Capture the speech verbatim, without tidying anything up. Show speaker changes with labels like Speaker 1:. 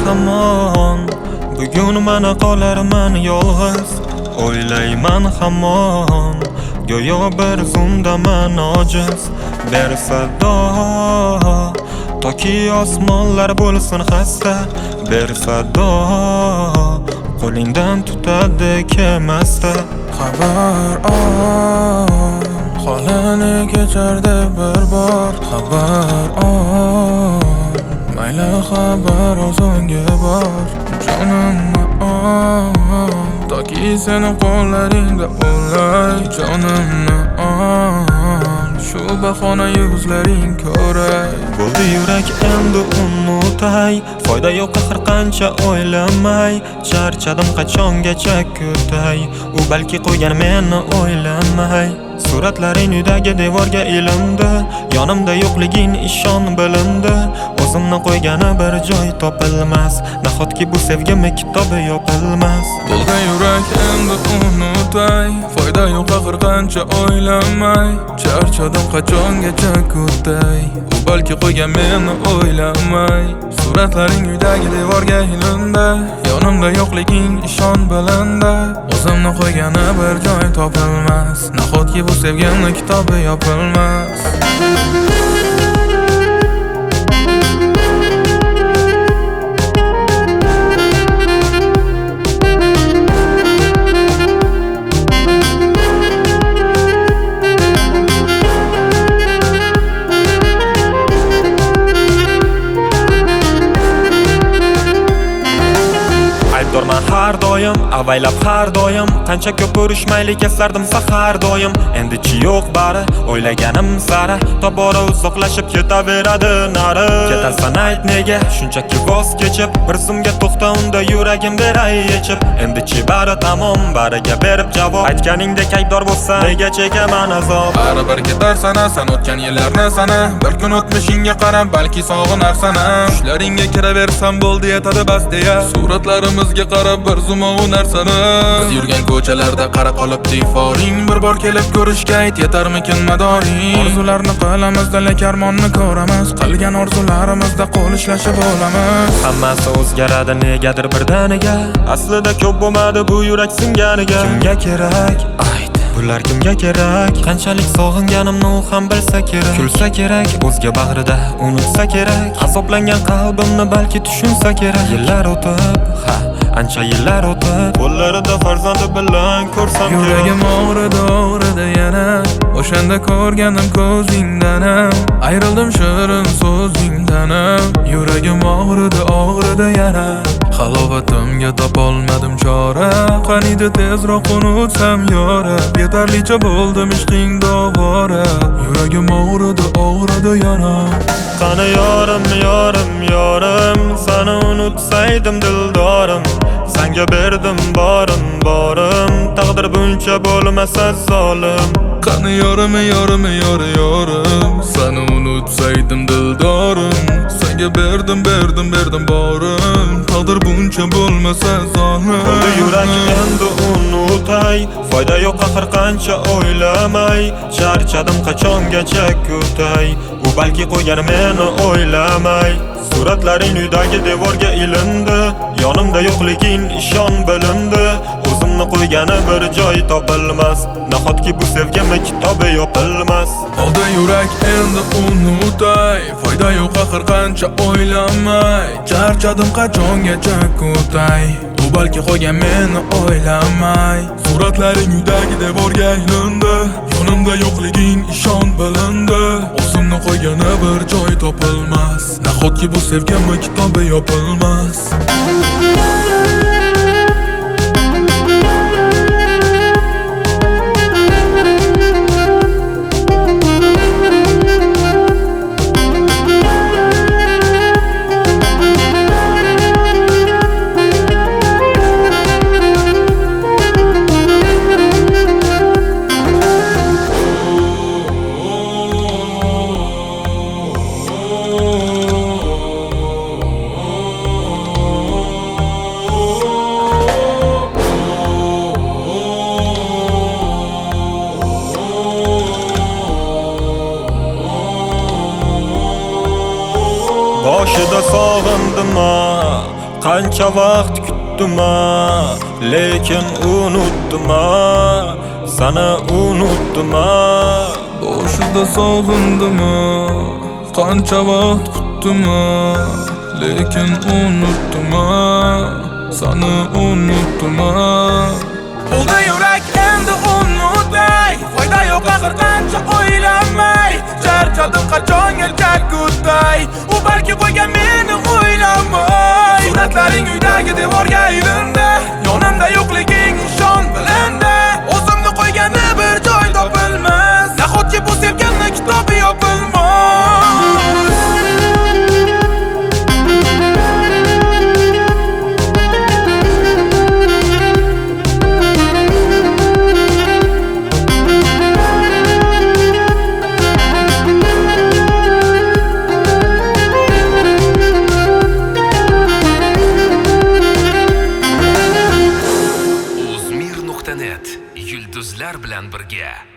Speaker 1: hamon, bugun mana qolarman yolg'iz. O'ylayman hamon, go'yo bir zumdaman ojiz. Bersado toki osmonlar bo'lsin xasta. Bersado qo'lingdan tutadi kemasda.
Speaker 2: Xabar ol, holini kechardi bir bor. Xabar ol, mayli xabar o'zingga bor. Jonimni ol, toki seni qo'llaringda o'lay. Jonimni ol, shu bahona yuzlaring ko'ray.
Speaker 1: Bo'ldi yurak endi unutay, foyda yo'q axir qancha o'ylamay. Charchadim qachongacha kutay, u balki qo'ygan meni o'ylamay. Suratlaring uydagi devorga ilindi, yonimda yo'qliging ishon bilindi. O'zimni qo'ygani bir joy topilmas, nahotki bu sevgimi kitobi yopilmas.
Speaker 2: Bo'ldi yurak endi unutay, foyda yo'q axir qancha o'ylamay. Charchadim qachongacha kutay, u balki qo'ygan meni o'ylamay. Suratlaring uydagi devorga ilindi, yonimda yo'qliging ishon bilindi. O'zimni qo'ygani bir joy topilmas, nahotki bu sevgimni kitobi yopilmas.
Speaker 1: Dorman har doim, avaylab har doim, qancha ko'p urushmaylik eslardim har doim. Endi chi yo'q bari, o'ylaganim sari, tobora uzoqlashib ketaveradi nari. Ketasan ayt nega, shunchaki voz kechib, bir zumga to'xta unda yuragim beray yechib. Endi chi bari tamom, bariga berib javob. Aytganingdek aybdor bo'lsa, nega chekaman azob?
Speaker 2: Baribir ketarsan, san o'tgan yillarni sana. Bir kun o'tmishingga qarab, balki sog'inarsan. Tushlaringga kiraversam bo'ldi yetadi bas deya. Suratlarimizga qarab bir zuma u narsani. Biz yurgan ko'chalarda qara qolib diforing. Bir bor kelib ko'rishga ayt, yetarmikin madoring. Orzularni qilamizda, lekin armonni ko'ramiz. Qilgan orzularimizda qo'l ishlashib olamiz.
Speaker 1: Hammasi o'zgaradi negadir birdaniga. Aslida ko'p bo'lmadi bu yurak singaniga. Kimga kerak? Ayt. Bular kimga kerak? Qanchalik sog'inganimni u ham bilsa kerak. Kulsa kerak, o'zga bag'rida unutsa kerak. Azoblangan qalbimni balki tushunsa kerak. Yillar o'tib, ha, ancha yillar o'tib, qo'llarida farzandi bilan ko'rsam kerak.
Speaker 2: Yuragim og'ridi, og'ridi yana. O'shanda ko'rganim ko'zingdan, ayrildim shirin so'zingdan. Yuragim og'ridi, og'ridi yana. Halovatimga topolmadim chora. Qaniydi tezroq unutsam yora. Yetarlicha bo'ldim ishqingda ovora. Yuragim og'ridi, og'ridi yana.
Speaker 1: Qani yorim, yorim, yorim, seni unutsaydim dildorim. Senga berdim borim, borim, taqdir buncha bo'lmasa zolim.
Speaker 2: Qani yorim, yorim, yorim, yorim, seni unutsaydim dildorim. Senga berdim, berdim, berdim borim, taqdir buncha bo'lmasa zolim.
Speaker 1: Bo'ldi yurak endi unutay, foyda yo'q axir qancha o'ylamay. Charchadim qachongacha kutay, u balki qo'ygan meni o'ylamay. Suratlaring uydagi devorga ilindi, yonimda yo'qliging ishon bilindi. O'zimni qo'ygani bir joy topilmas, nahotki bu sevgimi kitobi yopilmas.
Speaker 2: Bo'ldi yurak endi unutay, foyda yo'q axir qancha o'ylamay. Charchadim qachongacha kutay, u balki qo'ygan meni o'ylamay. Suratlaring uydagi devorga ilindi, yonimda yo'qliging ishon bilindi. O'zimni qo'ygani bir joy topilmas, nahotki bu sevgimni kitobi yopilmas.
Speaker 1: Boshida sog'indim, Qancha vaqt kutdim, lekin unutdim, sana unutdim.
Speaker 2: Boshida sog'indim, qancha vaqt kutdim, lekin unutdim, sani unutdim. Bo'ldi yurak endi unutay, foyda yo'q axir qancha o'ylamay. Charchadim qachon erkakutay, u balki qo'ygan meni o'ylamay. Suratlaring uydagi devorga ilindi, yonimda yo'qliging ishon bilindi. O'zimni qo'ygani bir joy topilmas, nahotki bu sevganni kitobi yopilmas.
Speaker 3: Uzmir nuqta net yulduzlar bilan birga.